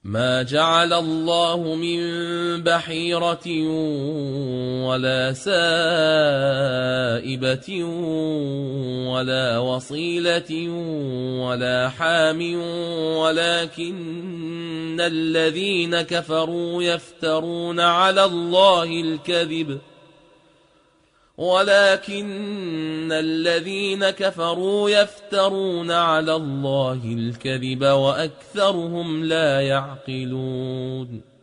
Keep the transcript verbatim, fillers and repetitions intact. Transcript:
ما جعل الله من بحيرة ولا سائبة ولا وصيلة ولا حام ولكن الذين كفروا يفترون على الله الكذب ولكن الذين كفروا يفترون على الله الكذب وأكثرهم لا يعقلون